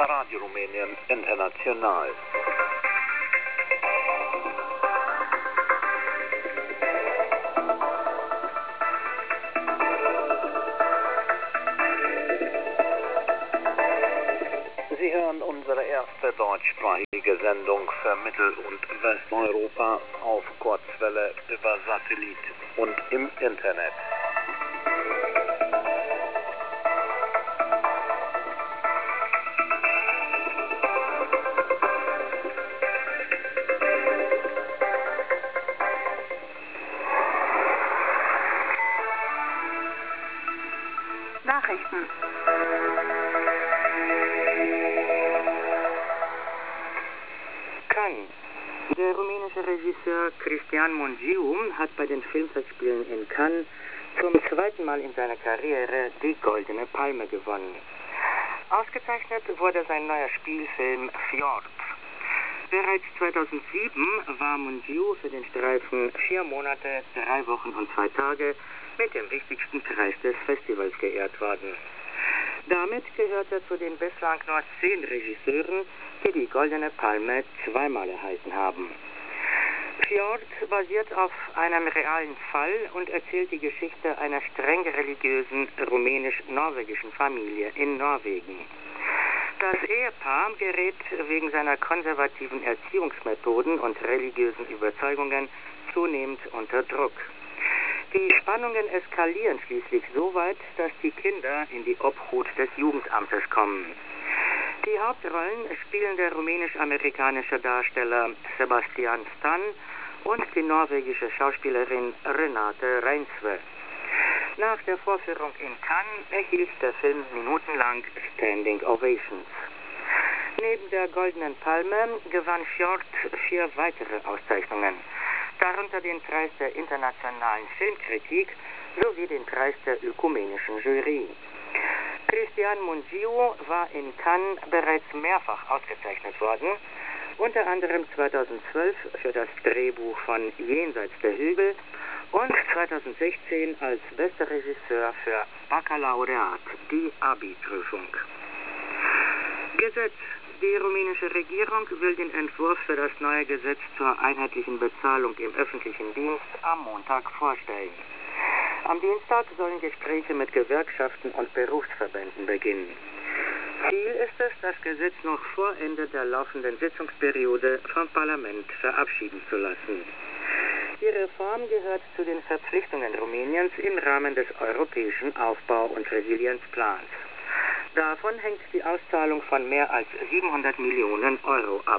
Radio Rumänien International. Sie hören unsere erste deutschsprachige Sendung für Mittel- und Westeuropa auf Kurzwelle über Satellit und im Internet. Nachrichten. Cannes. Der rumänische Regisseur Cristian Mungiu hat bei den Filmfestspielen in Cannes zum zweiten Mal in seiner Karriere die Goldene Palme gewonnen. Ausgezeichnet wurde sein neuer Spielfilm Fjord. Bereits 2007 war Mungiu für den Streifen 4 Monate, 3 Wochen und 2 Tage mit dem wichtigsten Preis des Festivals geehrt worden. Damit gehört er zu den bislang nur 10 Regisseuren, die die Goldene Palme zweimal erhalten haben. Fjord basiert auf einem realen Fall und erzählt die Geschichte einer streng religiösen rumänisch-norwegischen Familie in Norwegen. Das Ehepaar gerät wegen seiner konservativen Erziehungsmethoden und religiösen Überzeugungen zunehmend unter Druck. Die Spannungen eskalieren schließlich so weit, dass die Kinder in die Obhut des Jugendamtes kommen. Die Hauptrollen spielen der rumänisch-amerikanische Darsteller Sebastian Stan und die norwegische Schauspielerin Renate Reinsve. Nach der Vorführung in Cannes erhielt der Film minutenlang Standing Ovations. Neben der Goldenen Palme gewann Fjord 4 weitere Auszeichnungen, darunter den Preis der internationalen Filmkritik sowie den Preis der ökumenischen Jury. Cristian Mungiu war in Cannes bereits mehrfach ausgezeichnet worden, unter anderem 2012 für das Drehbuch von Jenseits der Hügel und 2016 als bester Regisseur für Baccalaureat, die Abi-Prüfung. Gesetz. Die rumänische Regierung will den Entwurf für das neue Gesetz zur einheitlichen Bezahlung im öffentlichen Dienst am Montag vorstellen. Am Dienstag sollen Gespräche mit Gewerkschaften und Berufsverbänden beginnen. Ziel ist es, das Gesetz noch vor Ende der laufenden Sitzungsperiode vom Parlament verabschieden zu lassen. Die Reform gehört zu den Verpflichtungen Rumäniens im Rahmen des europäischen Aufbau- und Resilienzplans. Davon hängt die Auszahlung von mehr als 700 Millionen Euro ab.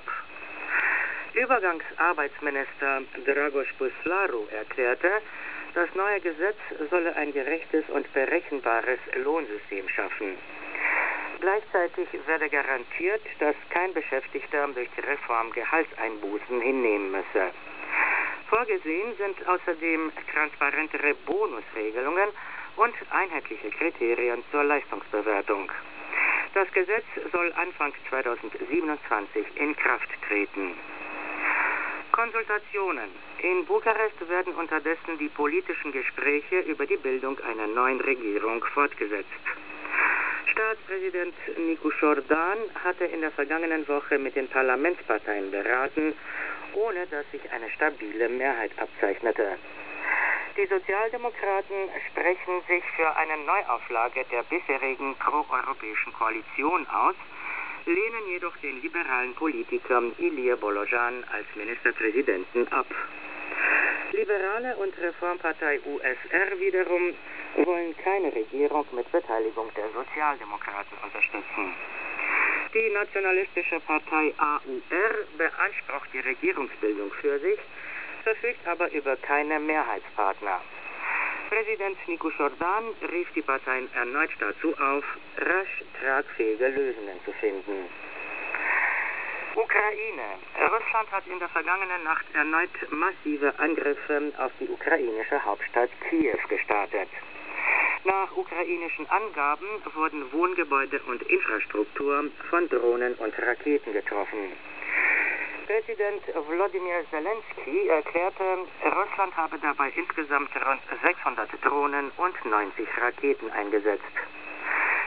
Übergangsarbeitsminister Dragoș Păslaru erklärte, das neue Gesetz solle ein gerechtes und berechenbares Lohnsystem schaffen. Gleichzeitig werde garantiert, dass kein Beschäftigter durch die Reform Gehaltseinbußen hinnehmen müsse. Vorgesehen sind außerdem transparentere Bonusregelungen und einheitliche Kriterien zur Leistungsbewertung. Das Gesetz soll Anfang 2027 in Kraft treten. Konsultationen. In Bukarest werden unterdessen die politischen Gespräche über die Bildung einer neuen Regierung fortgesetzt. Staatspräsident Nicu Jordan hatte in der vergangenen Woche mit den Parlamentsparteien beraten, ohne dass sich eine stabile Mehrheit abzeichnete. Die Sozialdemokraten sprechen sich für eine Neuauflage der bisherigen proeuropäischen Koalition aus, lehnen jedoch den liberalen Politiker Ilie Bolojan als Ministerpräsidenten ab. Liberale und Reformpartei USR wiederum wollen keine Regierung mit Beteiligung der Sozialdemokraten unterstützen. Die nationalistische Partei AUR beansprucht die Regierungsbildung für sich, verfügt aber über keine Mehrheitspartner. Präsident Nicu Jordan rief die Parteien erneut dazu auf, rasch tragfähige Lösungen zu finden. Ukraine. Russland hat in der vergangenen Nacht erneut massive Angriffe auf die ukrainische Hauptstadt Kiew gestartet. Nach ukrainischen Angaben wurden Wohngebäude und Infrastruktur von Drohnen und Raketen getroffen. Präsident Wladimir Zelensky erklärte, Russland habe dabei insgesamt rund 600 Drohnen und 90 Raketen eingesetzt.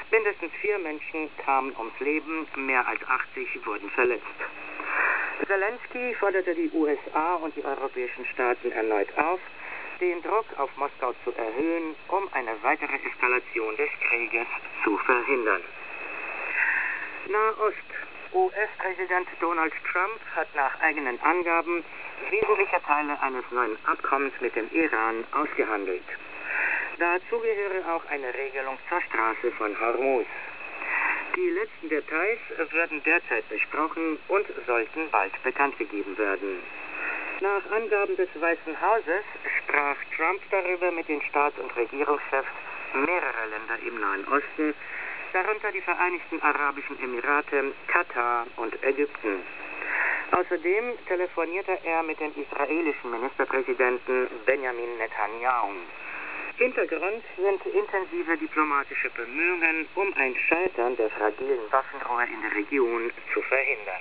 Mindestens 4 Menschen kamen ums Leben, mehr als 80 wurden verletzt. Zelensky forderte die USA und die europäischen Staaten erneut auf, den Druck auf Moskau zu erhöhen, um eine weitere Eskalation des Krieges zu verhindern. Nahost. US-Präsident Donald Trump hat nach eigenen Angaben wesentliche Teile eines neuen Abkommens mit dem Iran ausgehandelt. Dazu gehöre auch eine Regelung zur Straße von Hormuz. Die letzten Details werden derzeit besprochen und sollten bald bekannt gegeben werden. Nach Angaben des Weißen Hauses sprach Trump darüber mit den Staats- und Regierungschefs mehrerer Länder im Nahen Osten, darunter die Vereinigten Arabischen Emirate, Katar und Ägypten. Außerdem telefonierte er mit dem israelischen Ministerpräsidenten Benjamin Netanyahu. Hintergrund sind intensive diplomatische Bemühungen, um ein Scheitern der fragilen Waffenruhe in der Region zu verhindern.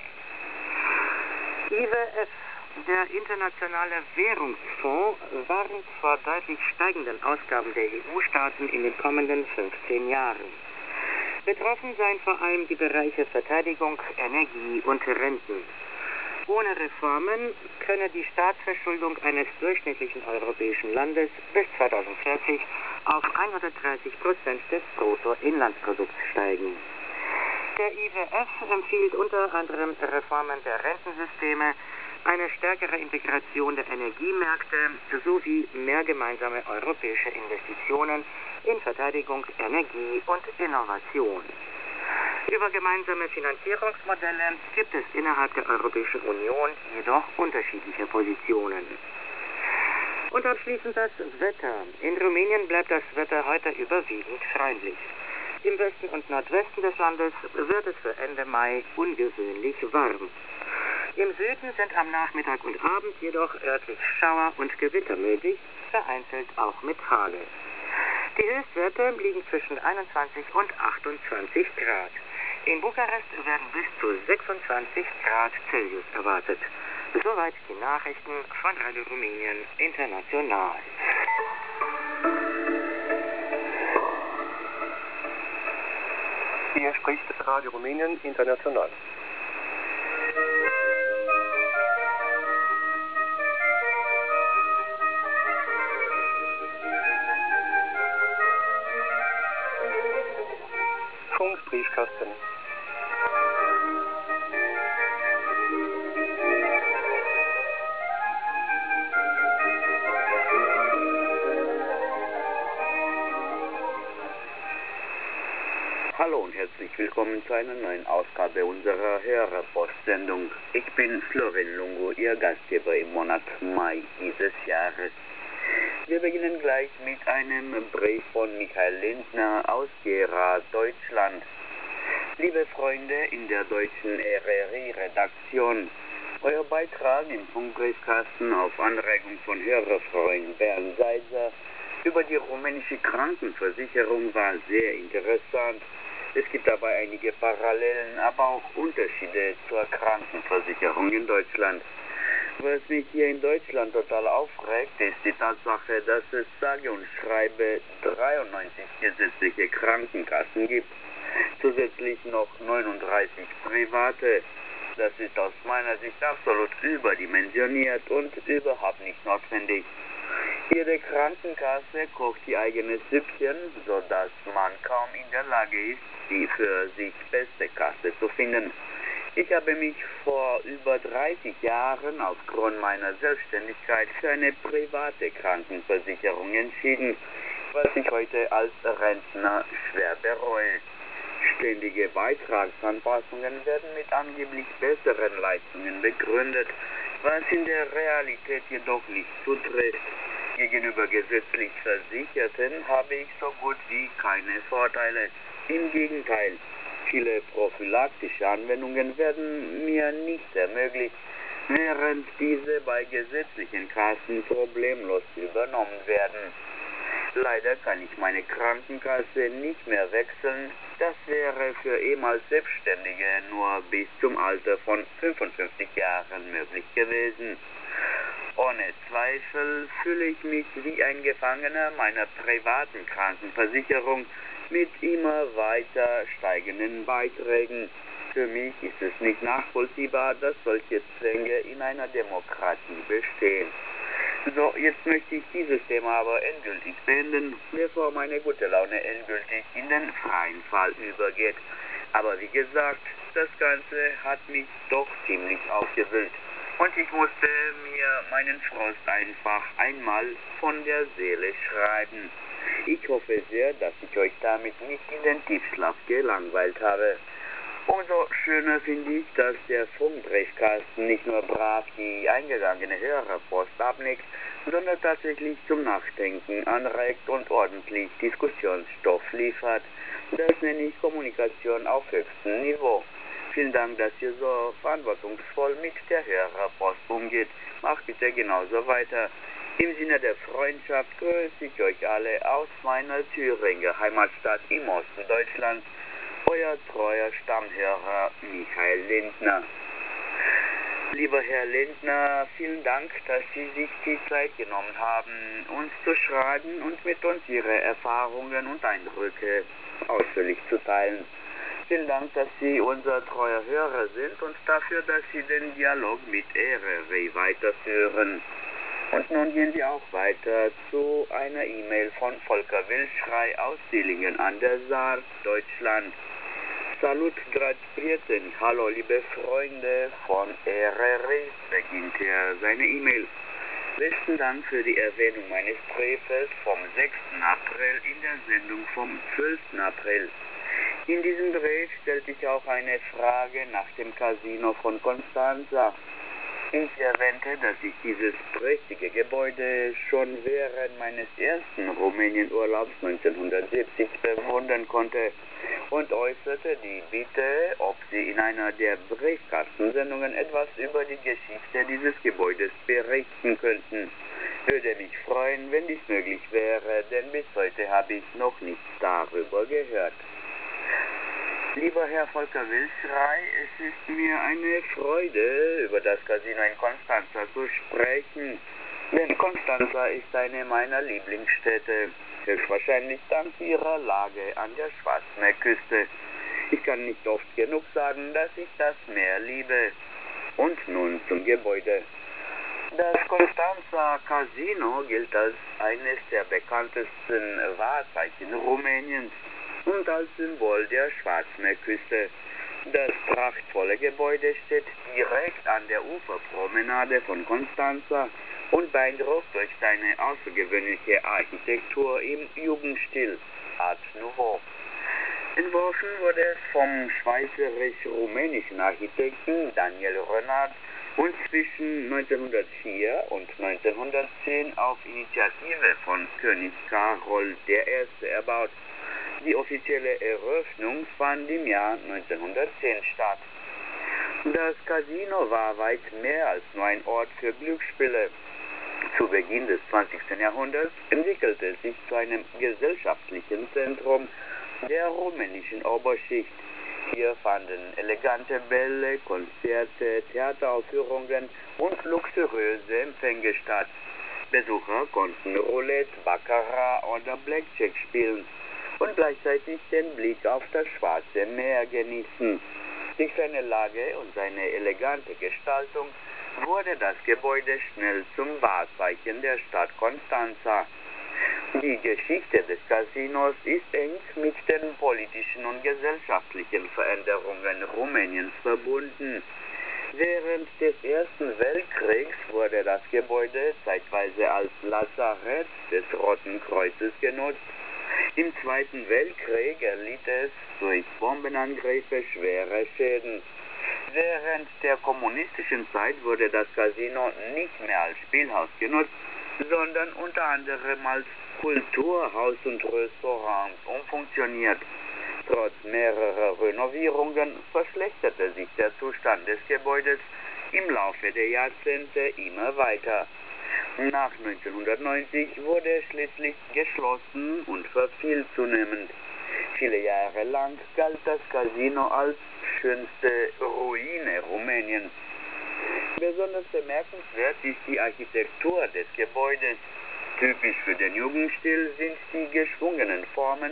IWF, der Internationale Währungsfonds, warnt vor deutlich steigenden Ausgaben der EU-Staaten in den kommenden 15 Jahren. Betroffen seien vor allem die Bereiche Verteidigung, Energie und Renten. Ohne Reformen könne die Staatsverschuldung eines durchschnittlichen europäischen Landes bis 2040 auf 130% des Bruttoinlandsprodukts steigen. Der IWF empfiehlt unter anderem Reformen der Rentensysteme, eine stärkere Integration der Energiemärkte sowie mehr gemeinsame europäische Investitionen in Verteidigung, Energie und Innovation. Über gemeinsame Finanzierungsmodelle gibt es innerhalb der Europäischen Union jedoch unterschiedliche Positionen. Und abschließend das Wetter. In Rumänien bleibt das Wetter heute überwiegend freundlich. Im Westen und Nordwesten des Landes wird es für Ende Mai ungewöhnlich warm. Im Süden sind am Nachmittag und Abend jedoch örtlich Schauer und Gewitter möglich, vereinzelt auch mit Hagel. Die Höchstwerte liegen zwischen 21 und 28 Grad. In Bukarest werden bis zu 26 Grad Celsius erwartet. Soweit die Nachrichten von Radio Rumänien International. Hier spricht Radio Rumänien International. Funkbriefkasten. Hallo und herzlich willkommen zu einer neuen Ausgabe unserer Hörerpostsendung. Ich bin Florin Lungo, Ihr Gastgeber im Monat Mai dieses Jahres. Wir beginnen gleich mit einem Brief von Michael Lindner aus Gera, Deutschland. Liebe Freunde in der deutschen RRI-Redaktion, euer Beitrag im Funkbriefkasten auf Anregung von Hörerfreund Bernd Seiser über die rumänische Krankenversicherung war sehr interessant. Es gibt dabei einige Parallelen, aber auch Unterschiede zur Krankenversicherung in Deutschland. Was mich hier in Deutschland total aufregt, ist die Tatsache, dass es sage und schreibe 93 gesetzliche Krankenkassen gibt. Zusätzlich noch 39 private. Das ist aus meiner Sicht absolut überdimensioniert und überhaupt nicht notwendig. Jede Krankenkasse kocht ihr eigenes Süppchen, sodass man kaum in der Lage ist, die für sich beste Kasse zu finden. Ich habe mich vor über 30 Jahren aufgrund meiner Selbstständigkeit für eine private Krankenversicherung entschieden, was ich heute als Rentner schwer bereue. Ständige Beitragsanpassungen werden mit angeblich besseren Leistungen begründet, was in der Realität jedoch nicht zutrifft. Gegenüber gesetzlich Versicherten habe ich so gut wie keine Vorteile. Im Gegenteil, viele prophylaktische Anwendungen werden mir nicht ermöglicht, während diese bei gesetzlichen Kassen problemlos übernommen werden. Leider kann ich meine Krankenkasse nicht mehr wechseln. Das wäre für ehemals Selbstständige nur bis zum Alter von 55 Jahren möglich gewesen. Ohne Zweifel fühle ich mich wie ein Gefangener meiner privaten Krankenversicherung, mit immer weiter steigenden Beiträgen. Für mich ist es nicht nachvollziehbar, dass solche Zwänge in einer Demokratie bestehen. So, jetzt möchte ich dieses Thema aber endgültig beenden, bevor meine gute Laune endgültig in den freien Fall übergeht. Aber wie gesagt, das Ganze hat mich doch ziemlich aufgewühlt. Und ich musste mir meinen Frost einfach einmal von der Seele schreiben. Ich hoffe sehr, dass ich euch damit nicht in den Tiefschlaf gelangweilt habe. Umso schöner finde ich, dass der Funkbriefkasten nicht nur brav die eingegangene Hörerpost abnickt, sondern tatsächlich zum Nachdenken anregt und ordentlich Diskussionsstoff liefert. Das nenne ich Kommunikation auf höchstem Niveau. Vielen Dank, dass ihr so verantwortungsvoll mit der Hörerpost umgeht. Macht bitte genauso weiter. Im Sinne der Freundschaft grüße ich euch alle aus meiner Thüringer Heimatstadt im Osten Deutschlands. Euer treuer Stammhörer Michael Lindner. Lieber Herr Lindner, vielen Dank, dass Sie sich die Zeit genommen haben, uns zu schreiben und mit uns Ihre Erfahrungen und Eindrücke ausführlich zu teilen. Vielen Dank, dass Sie unser treuer Hörer sind und dafür, dass Sie den Dialog mit RRW weiterführen. Und nun gehen wir auch weiter zu einer E-Mail von Volker Wilschrei aus Dillingen an der Saar, Deutschland. Salut grad prieten, hallo liebe Freunde von RRW, beginnt er seine E-Mail. Besten Dank für die Erwähnung meines Briefes vom 6. April in der Sendung vom 12. April. In diesem Brief stellte ich auch eine Frage nach dem Casino von Constanza. Ich erwähnte, dass ich dieses prächtige Gebäude schon während meines ersten Rumänienurlaubs 1970 bewundern konnte und äußerte die Bitte, ob Sie in einer der Briefkastensendungen etwas über die Geschichte dieses Gebäudes berichten könnten. Würde mich freuen, wenn dies möglich wäre, denn bis heute habe ich noch nichts darüber gehört. Lieber Herr Volker Wilschrei, es ist mir eine Freude, über das Casino in Constanza zu sprechen, denn Constanza ist eine meiner Lieblingsstädte, höchstwahrscheinlich dank ihrer Lage an der Schwarzmeerküste. Ich kann nicht oft genug sagen, dass ich das Meer liebe. Und nun zum Gebäude. Das Constanza Casino gilt als eines der bekanntesten Wahrzeichen Rumäniens und als Symbol der Schwarzmeerküste. Das prachtvolle Gebäude steht direkt an der Uferpromenade von Constanza und beeindruckt durch seine außergewöhnliche Architektur im Jugendstil Art Nouveau. Entworfen wurde es vom schweizerisch-rumänischen Architekten Daniel Renard und zwischen 1904 und 1910 auf Initiative von König Karol I. erbaut. Die offizielle Eröffnung fand im Jahr 1910 statt. Das Casino war weit mehr als nur ein Ort für Glücksspiele. Zu Beginn des 20. Jahrhunderts entwickelte es sich zu einem gesellschaftlichen Zentrum der rumänischen Oberschicht. Hier fanden elegante Bälle, Konzerte, Theateraufführungen und luxuriöse Empfänge statt. Besucher konnten Roulette, Baccarat oder Blackjack spielen und gleichzeitig den Blick auf das Schwarze Meer genießen. Durch seine Lage und seine elegante Gestaltung wurde das Gebäude schnell zum Wahrzeichen der Stadt Constanza. Die Geschichte des Casinos ist eng mit den politischen und gesellschaftlichen Veränderungen Rumäniens verbunden. Während des Ersten Weltkriegs wurde das Gebäude zeitweise als Lazarett des Roten Kreuzes genutzt. Im Zweiten Weltkrieg erlitt es durch Bombenangriffe schwere Schäden. Während der kommunistischen Zeit wurde das Casino nicht mehr als Spielhaus genutzt, sondern unter anderem als Kulturhaus und Restaurant umfunktioniert. Trotz mehrerer Renovierungen verschlechterte sich der Zustand des Gebäudes im Laufe der Jahrzehnte immer weiter. Nach 1990 wurde es schließlich geschlossen und verfiel zunehmend. Viele Jahre lang galt das Casino als schönste Ruine Rumäniens. Besonders bemerkenswert ist die Architektur des Gebäudes. Typisch für den Jugendstil sind die geschwungenen Formen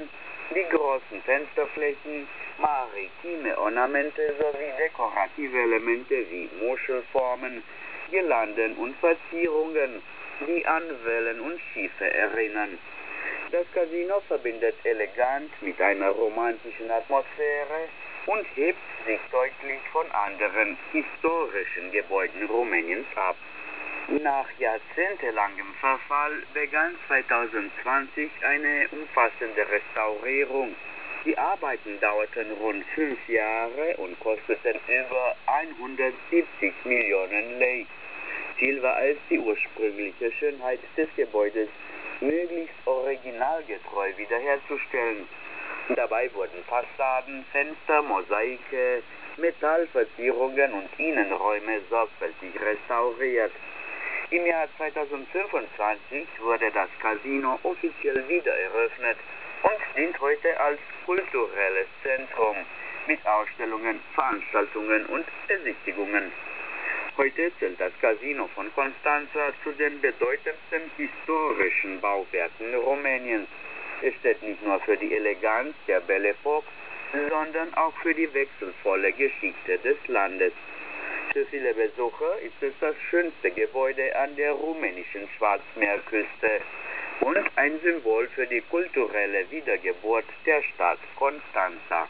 Die großen Fensterflächen, maritime Ornamente sowie dekorative Elemente wie Muschelformen, Girlanden und Verzierungen, die an Wellen und Schiffe erinnern. Das Casino verbindet elegant mit einer romantischen Atmosphäre und hebt sich deutlich von anderen historischen Gebäuden Rumäniens ab. Nach jahrzehntelangem Verfall begann 2020 eine umfassende Restaurierung. Die Arbeiten dauerten rund 5 Jahre und kosteten über 170 Millionen Lei. Ziel war es, die ursprüngliche Schönheit des Gebäudes möglichst originalgetreu wiederherzustellen. Dabei wurden Fassaden, Fenster, Mosaike, Metallverzierungen und Innenräume sorgfältig restauriert. Im Jahr 2025 wurde das Casino offiziell wieder eröffnet und dient heute als kulturelles Zentrum mit Ausstellungen, Veranstaltungen und Besichtigungen. Heute zählt das Casino von Constanța zu den bedeutendsten historischen Bauwerken Rumäniens. Es steht nicht nur für die Eleganz der Belle Époque, sondern auch für die wechselvolle Geschichte des Landes. Für viele Besucher ist es das schönste Gebäude an der rumänischen Schwarzmeerküste und ein Symbol für die kulturelle Wiedergeburt der Stadt Constanța.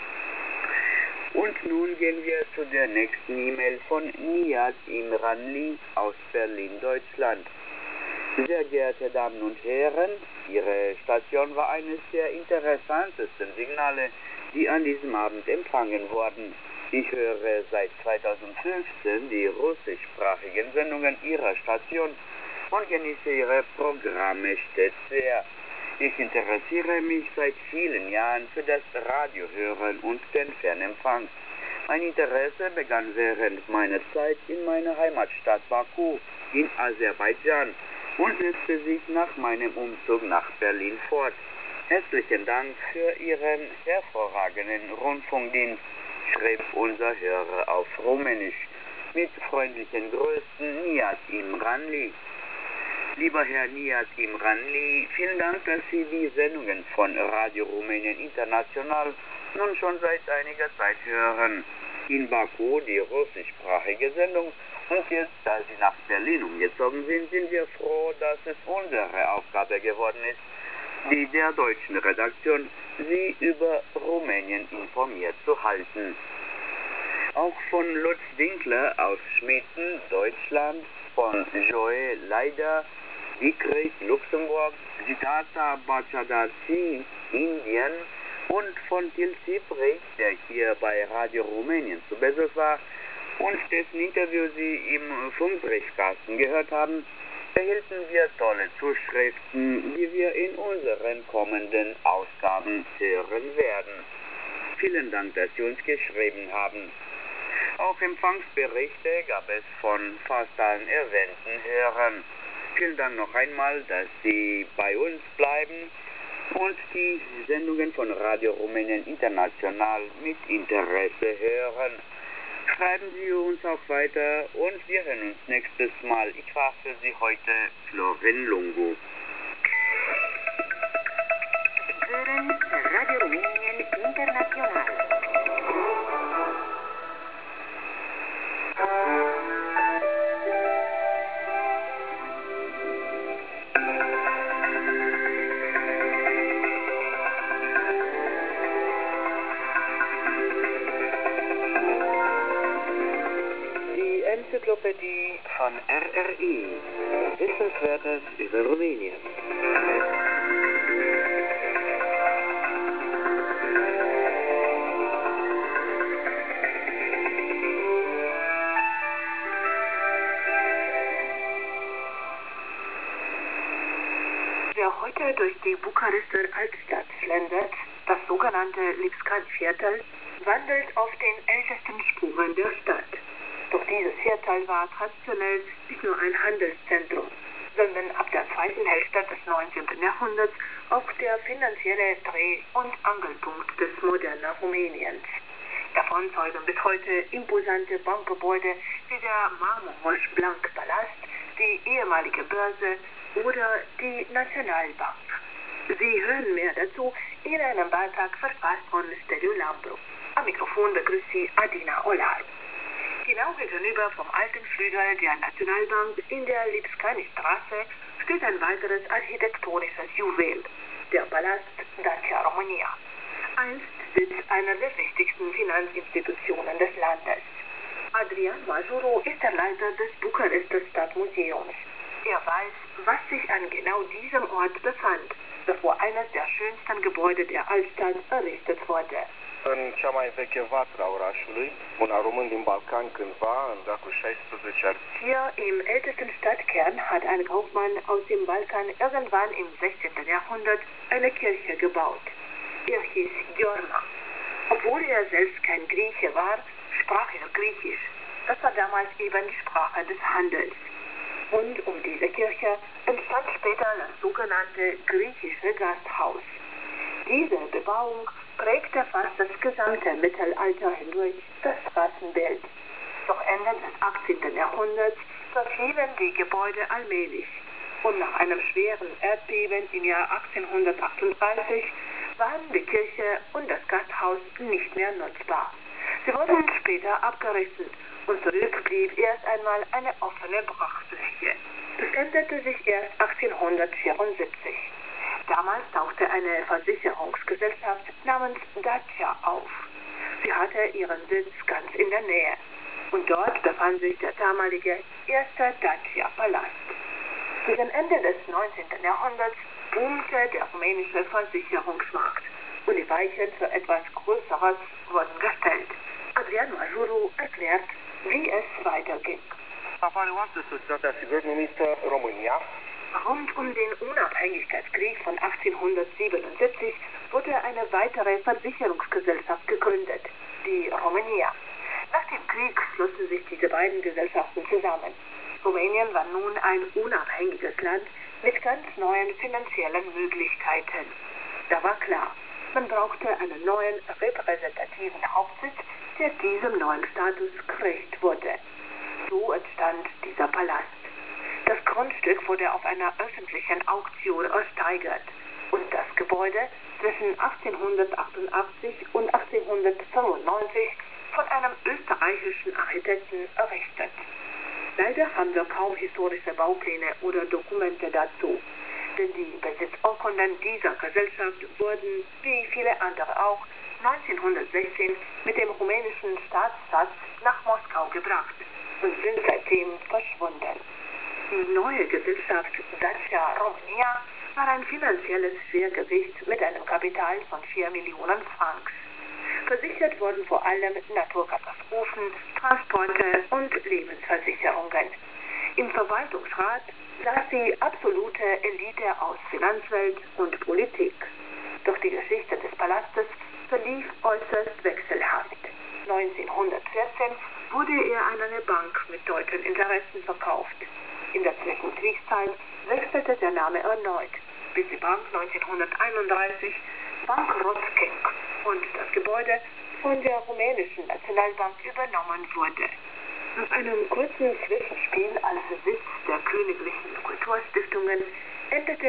Und nun gehen wir zu der nächsten E-Mail von Nihat Imranli aus Berlin, Deutschland. Sehr geehrte Damen und Herren, Ihre Station war eines der interessantesten Signale, die an diesem Abend empfangen wurden. Ich höre seit 2015 die russischsprachigen Sendungen Ihrer Station und genieße Ihre Programme stets sehr. Ich interessiere mich seit vielen Jahren für das Radiohören und den Fernempfang. Mein Interesse begann während meiner Zeit in meiner Heimatstadt Baku in Aserbaidschan und setzte sich nach meinem Umzug nach Berlin fort. Herzlichen Dank für Ihren hervorragenden Rundfunkdienst, schrieb unser Hörer auf Rumänisch. Mit freundlichen Grüßen, Nihat Imranli. Lieber Herr Nihat Imranli, vielen Dank, dass Sie die Sendungen von Radio Rumänien International nun schon seit einiger Zeit hören. In Baku die russischsprachige Sendung und jetzt, da Sie nach Berlin umgezogen sind, sind wir froh, dass es unsere Aufgabe geworden ist, die der deutschen Redaktion, Sie über Rumänien informiert zu halten. Auch von Lutz Winkler aus Schmitten, Deutschland, von Joe Leider, Dietrich, Luxemburg, Siddhartha Bachadasi, Indien und von Til Sibrich, der hier bei Radio Rumänien zu Besuch war und dessen Interview Sie im Funkbriefkasten gehört haben, erhielten wir tolle Zuschriften, die wir in unseren kommenden Ausgaben hören werden. Vielen Dank, dass Sie uns geschrieben haben. Auch Empfangsberichte gab es von fast allen erwähnten Hörern. Vielen Dank noch einmal, dass Sie bei uns bleiben und die Sendungen von Radio Rumänien International mit Interesse hören. Schreiben Sie uns auch weiter und wir hören uns nächstes Mal. Ich war für Sie heute Florin Lungu. Hören Radio Rumänien International. Enzyklopädie von RRI. Wissenswertes über Rumänien. Wer heute durch die Bukarester Altstadt schlendert, das sogenannte Lipskan-Viertel, wandelt auf den ältesten Spuren der Stadt. Doch dieses Viertel war traditionell nicht nur ein Handelszentrum, sondern ab der zweiten Hälfte des 19. Jahrhunderts auch der finanzielle Dreh- und Angelpunkt des modernen Rumäniens. Davon zeugen bis heute imposante Bankgebäude wie der Marmor-Blank-Palast, die ehemalige Börse oder die Nationalbank. Sie hören mehr dazu in einem Beitrag verfasst von Stelio Lambro. Am Mikrofon begrüßt Sie Adina Olar. Genau gegenüber vom alten Flügel der Nationalbank in der Lipskani-Straße steht ein weiteres architektonisches Juwel, der Palast Dacia România. Einst Sitz einer der wichtigsten Finanzinstitutionen des Landes. Adrian Majuro ist der Leiter des Bukarester Stadtmuseums. Er weiß, was sich an genau diesem Ort befand, bevor eines der schönsten Gebäude der Altstadt errichtet wurde. În cea mai veche vatră a orașului, un român din Balcan cândva, în veacul 16 ar Hier im ältesten Stadtkern hat ein Kaufmann aus dem Balkan irgendwann im 16. Jahrhundert eine Kirche gebaut. Er hieß Giorma. Obwohl er selbst kein Grieche war, sprach er Griechisch. Das war damals eben die Sprache des Handels. Und um diese Kirche entstand später das sogenannte griechische Gasthaus. Diese Bebauung prägte fast das gesamte Mittelalter hindurch das Straßenbild. Doch Ende des 18. Jahrhunderts verfielen die Gebäude allmählich. Und nach einem schweren Erdbeben im Jahr 1838 waren die Kirche und das Gasthaus nicht mehr nutzbar. Sie wurden später abgerissen und zurück blieb erst einmal eine offene Brachfläche. Das änderte sich erst 1874. Damals tauchte eine Versicherungsgesellschaft namens Dacia auf. Sie hatte ihren Sitz ganz in der Nähe. Und dort befand sich der damalige erste Dacia-Palast. Gegen Ende des 19. Jahrhunderts boomte der rumänische Versicherungsmarkt und die Weichen für etwas Größeres wurden gestellt. Adrian Majuro erklärt, wie es weiterging. apare o altă societate a asigurări numită România. Rund um den Unabhängigkeitskrieg von 1877 wurde eine weitere Versicherungsgesellschaft gegründet, die Romania. Nach dem Krieg schlossen sich diese beiden Gesellschaften zusammen. Rumänien war nun ein unabhängiges Land mit ganz neuen finanziellen Möglichkeiten. Da war klar, man brauchte einen neuen repräsentativen Hauptsitz, der diesem neuen Status gerecht wurde. So entstand dieser Palast. Das Grundstück wurde auf einer öffentlichen Auktion ersteigert und das Gebäude zwischen 1888 und 1895 von einem österreichischen Architekten errichtet. Leider haben wir kaum historische Baupläne oder Dokumente dazu, denn die Besitzurkunden dieser Gesellschaft wurden, wie viele andere auch, 1916 mit dem rumänischen Staatsschatz nach Moskau gebracht und sind seitdem verschwunden. Die neue Gesellschaft Dacia România war ein finanzielles Schwergewicht mit einem Kapital von 4 Millionen Francs. Versichert wurden vor allem Naturkatastrophen, Transporte und Lebensversicherungen. Im Verwaltungsrat saß die absolute Elite aus Finanzwelt und Politik. Doch die Geschichte des Palastes verlief äußerst wechselhaft. 1914 wurde er an eine Bank mit deutschen Interessen verkauft. In der Zwischenkriegszeit wechselte der Name erneut, bis die Bank 1931 bankrott ging und das Gebäude von der rumänischen Nationalbank übernommen wurde. Nach einem kurzen Zwischenspiel als Sitz der Königlichen Kulturstiftungen endete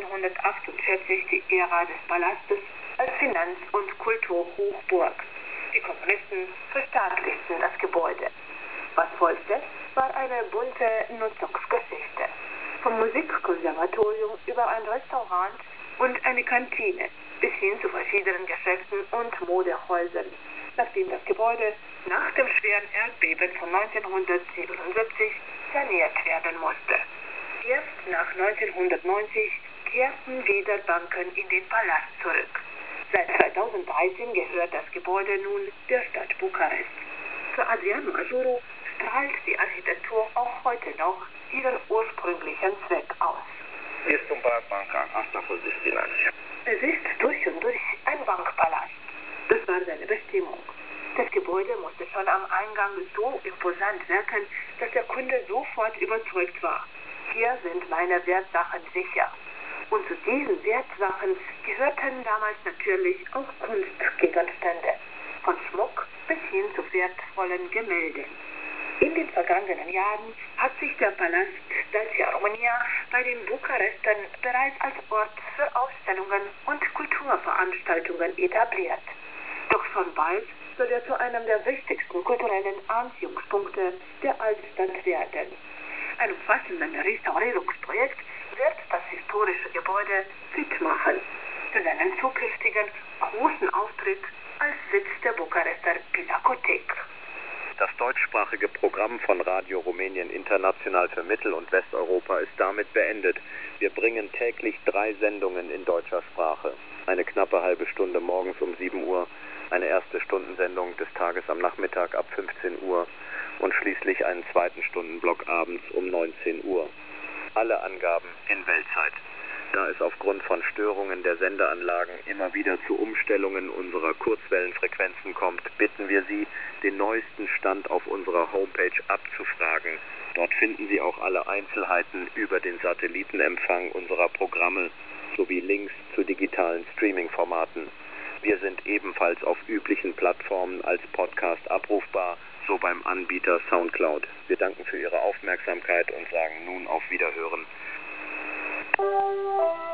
1948 die Ära des Palastes als Finanz- und Kulturhochburg. Die Kommunisten verstaatlichten das Gebäude. Was folgte, war eine bunte Nutzungsgeschichte. Vom Musikkonservatorium über ein Restaurant und eine Kantine bis hin zu verschiedenen Geschäften und Modehäusern, nachdem das Gebäude nach dem schweren Erdbeben von 1977 saniert werden musste. Erst nach 1990 kehrten wieder Banken in den Palast zurück. Seit 2013 gehört das Gebäude nun der Stadt Bukarest. Für Adrian Majuro strahlt die Architektur auch heute noch ihren ursprünglichen Zweck aus. Este un palat bancan, asta a fost destinația. Es ist durch und durch ein Bankpalast. Das war seine Bestimmung. Das Gebäude musste schon am Eingang so imposant wirken, dass der Kunde sofort überzeugt war. Hier sind meine Wertsachen sicher. Und zu diesen Wertsachen gehörten damals natürlich auch Kunstgegenstände, von Schmuck bis hin zu wertvollen Gemälden. In den vergangenen Jahren hat sich der Palast Dacia România bei den Bukarestern bereits als Ort für Ausstellungen und Kulturveranstaltungen etabliert. Doch schon bald soll er zu einem der wichtigsten kulturellen Anziehungspunkte der Altstadt werden. Ein umfassendes Restaurierungsprojekt wird das historische Gebäude fit machen für seinen zukünftigen großen Auftritt als Sitz der Bukarester Pinakothek. Das deutschsprachige Programm von Radio Rumänien International für Mittel- und Westeuropa ist damit beendet. Wir bringen täglich 3 Sendungen in deutscher Sprache. Eine knappe halbe Stunde morgens um 7 Uhr, eine erste Stundensendung des Tages am Nachmittag ab 15 Uhr und schließlich einen zweiten Stundenblock abends um 19 Uhr. Alle Angaben in Weltzeit. Da es aufgrund von Störungen der Sendeanlagen immer wieder zu Umstellungen unserer Kurzwellenfrequenzen kommt, bitten wir Sie, den neuesten Stand auf unserer Homepage abzufragen. Dort finden Sie auch alle Einzelheiten über den Satellitenempfang unserer Programme sowie Links zu digitalen Streaming-Formaten. Wir sind ebenfalls auf üblichen Plattformen als Podcast abrufbar, so beim Anbieter Soundcloud. Wir danken für Ihre Aufmerksamkeit und sagen nun auf Wiederhören.